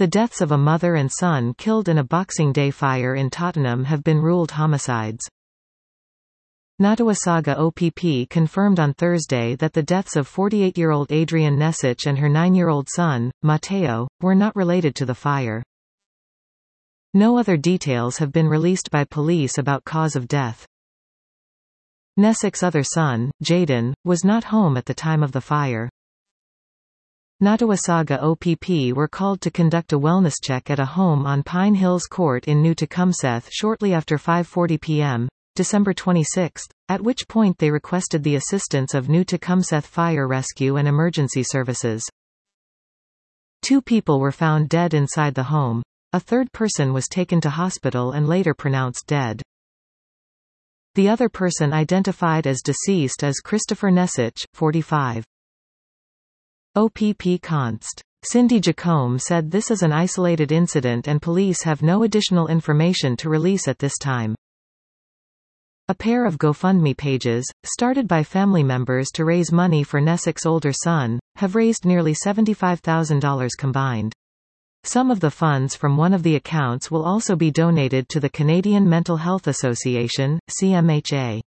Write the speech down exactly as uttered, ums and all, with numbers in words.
The deaths of a mother and son killed in a Boxing Day fire in Tottenham have been ruled homicides. Nottawasaga O P P confirmed on Thursday that the deaths of forty-eight-year-old Adrienne Nesic and her nine-year-old son, Matteo, were not related to the fire. No other details have been released by police about cause of death. Nesic's other son, Jayden, was not home at the time of the fire. Nottawasaga O P P were called to conduct a wellness check at a home on Pine Hills Court in New Tecumseth shortly after five forty p m, December twenty-sixth, at which point they requested the assistance of New Tecumseth Fire Rescue and Emergency Services. Two people were found dead inside the home. A third person was taken to hospital and later pronounced dead. The other person identified as deceased is Christopher Nesic, forty-five. O P P Const. Cindy Jacome said this is an isolated incident and police have no additional information to release at this time. A pair of GoFundMe pages, started by family members to raise money for Nesic's older son, have raised nearly seventy-five thousand dollars combined. Some of the funds from one of the accounts will also be donated to the Canadian Mental Health Association, C M H A.